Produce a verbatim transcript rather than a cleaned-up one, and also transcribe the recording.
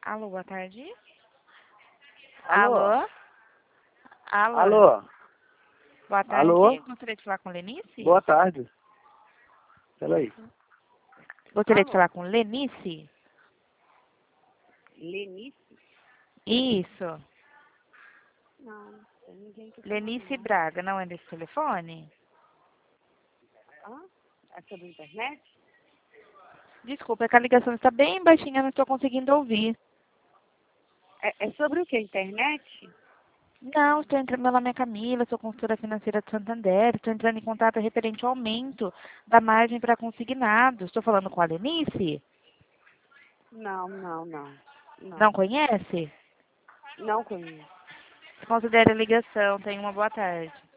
Alô, boa tarde. Alô? Alô? Alô? Alô? Boa tarde. Alô? Gostaria de falar com Lenice? Boa tarde. Peraí. Gostaria de Alô? falar com Lenice? Lenice? Isso. Não, tem ninguém que Lenice não. Braga, não é desse telefone? Hã? É sobre internet? Desculpa, é que a ligação está bem baixinha, não estou conseguindo ouvir. É, é sobre o que? Internet? Não, estou entrando, meu nome é Camila, sou consultora financeira de Santander, estou entrando em contato referente ao aumento da margem para consignados. Estou falando com a Lenice? Não, não, não. Não Não, conhece? não conheço. Considere a ligação, tenha uma boa tarde.